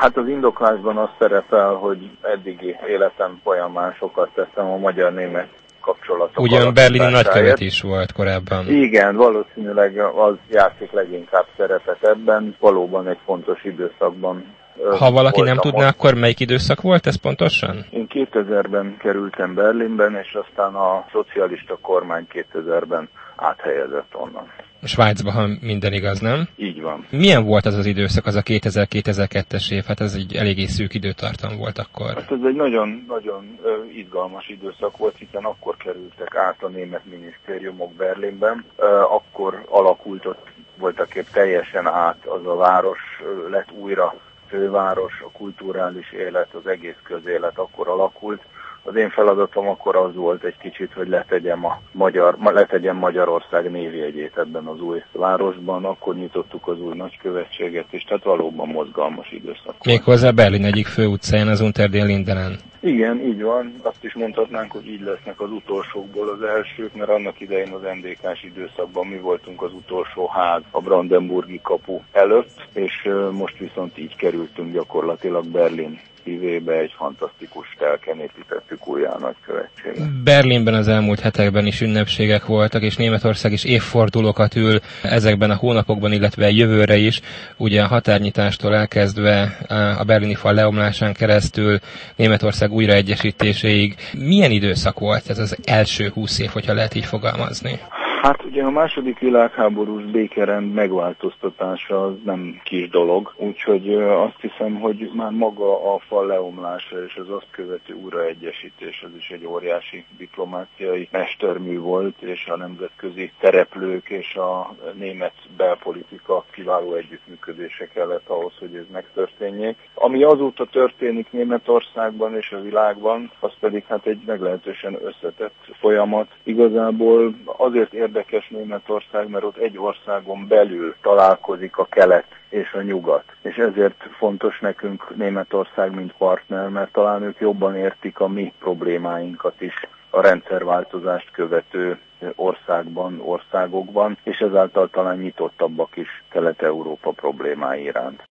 Hát az indoklásban az szerepel, hogy eddigi életem folyamán sokat tettem a magyar-német kapcsolatok ugyan berlini nagykövet is volt korábban. Igen, valószínűleg az játszik leginkább szerepet ebben, valóban egy fontos időszakban. Ha valaki nem tudná, akkor melyik időszak volt ez pontosan? Én 2000-ben kerültem Berlinben, és aztán a szocialista kormány 2000-ben áthelyezett onnan. Svájcba, ha minden igaz, nem? Így van. Milyen volt az időszak, az a 2000-2002-es év? Hát ez egy eléggé szűk időtartam volt akkor. Hát ez egy nagyon izgalmas időszak volt, hiszen akkor kerültek át a német minisztériumok Berlinben. Akkor alakult ott voltak épp teljesen át, az a város lett újra főváros, a kulturális élet, az egész közélet akkor alakult. Az én feladatom akkor az volt egy kicsit, hogy letegyem Magyarország névjegyét ebben az új városban, akkor nyitottuk az új nagykövetséget, és tehát valóban mozgalmas időszak. Méghozzá Berlin egyik főutcáján, az Unter den Lindenen. Igen, így van. Azt is mondhatnánk, hogy így lesznek az utolsókból az elsők, mert annak idején az NDK-s időszakban mi voltunk az utolsó ház a Brandenburgi kapu előtt, és most viszont így kerültünk gyakorlatilag Berlin szívébe, egy fantasztikus telken építettük újjá a nagykövetséget. Berlinben az elmúlt hetekben is ünnepségek voltak, és Németország is évfordulókat ül ezekben a hónapokban, illetve jövőre is. Ugye a határnyitástól elkezdve a berlini fal leomlásán keresztül Németország újraegyesítéséig. Milyen időszak volt ez az első 20 év, hogyha lehet így fogalmazni? Hát ugye a második világháborús békerend megváltoztatása az nem kis dolog, úgyhogy azt hiszem, hogy már maga a fal leomlása és az azt követő újraegyesítés az is egy óriási diplomáciai mestermű volt, és a nemzetközi szereplők és a német belpolitika kiváló együttműködése kellett ahhoz, hogy ez megtörténjék. Ami azóta történik Németországban és a világban, az pedig hát egy meglehetősen összetett folyamat. Igazából azért érdekes Németország, mert ott egy országon belül találkozik a kelet és a nyugat. És ezért fontos nekünk Németország, mint partner, mert talán ők jobban értik a mi problémáinkat is a rendszerváltozást követő országokban, és ezáltal talán nyitottabbak is Kelet-Európa problémái iránt.